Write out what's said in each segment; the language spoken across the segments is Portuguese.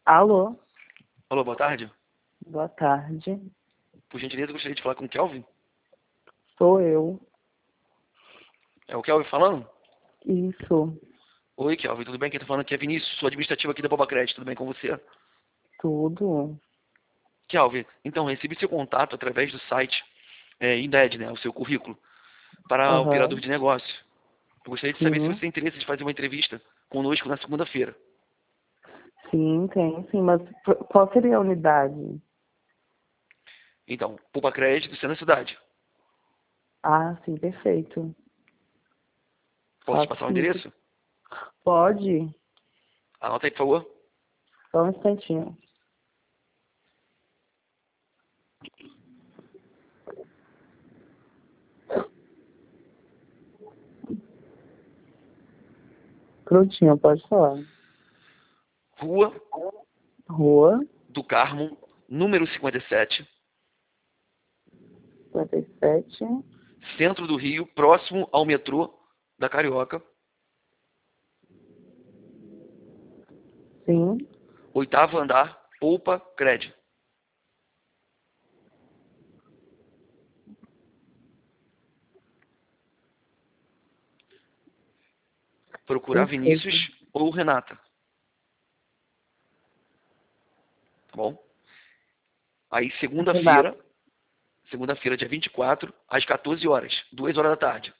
Alô, Alô, boa tarde. boa tarde. Por gentileza, eu gostaria de falar com o Kelvin. Sou eu. É o Kelvin falando? Isso, Oi, Kelvin, tudo bem? Quem tá falando aqui é Vinícius, sou administrativo aqui da Popacred, tudo bem com você? tudo. Kelvin, então, recebi seu contato através do site Indeed, né, o seu currículo, para operador Aham, de negócio. Eu gostaria de saber se você sim. tem interesse de fazer uma entrevista conosco na segunda-feira. Sim, tem sim, mas qual seria a unidade? Então, Popacred do centro da cidade. Ah, sim, perfeito. Posso te Faço passar o sim. endereço? Pode? Anota aí, por favor. Só um instantinho. Prontinho, pode falar. Rua Rua do Carmo, número 57, 57. centro do Rio, próximo ao metrô da Carioca, Sim, oitavo andar, Poupa Cred. Procurar Vinícius perfeito. ou Renata, tá bom? Aí Renato, segunda-feira, dia 24, às 14 horas, 2 horas da tarde.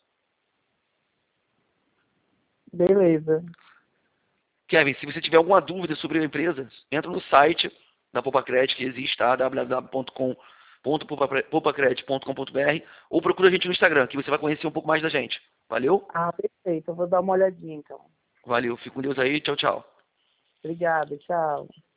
beleza. Kevin, se você tiver alguma dúvida sobre a empresa, entra no site da Popacred, que existe, tá? www.popacred.com.br ou procura a gente no Instagram, que você vai conhecer um pouco mais da gente. Valeu? Ah, perfeito. Eu vou dar uma olhadinha então. Valeu. Fica com Deus aí. Tchau, tchau. Obrigada, tchau.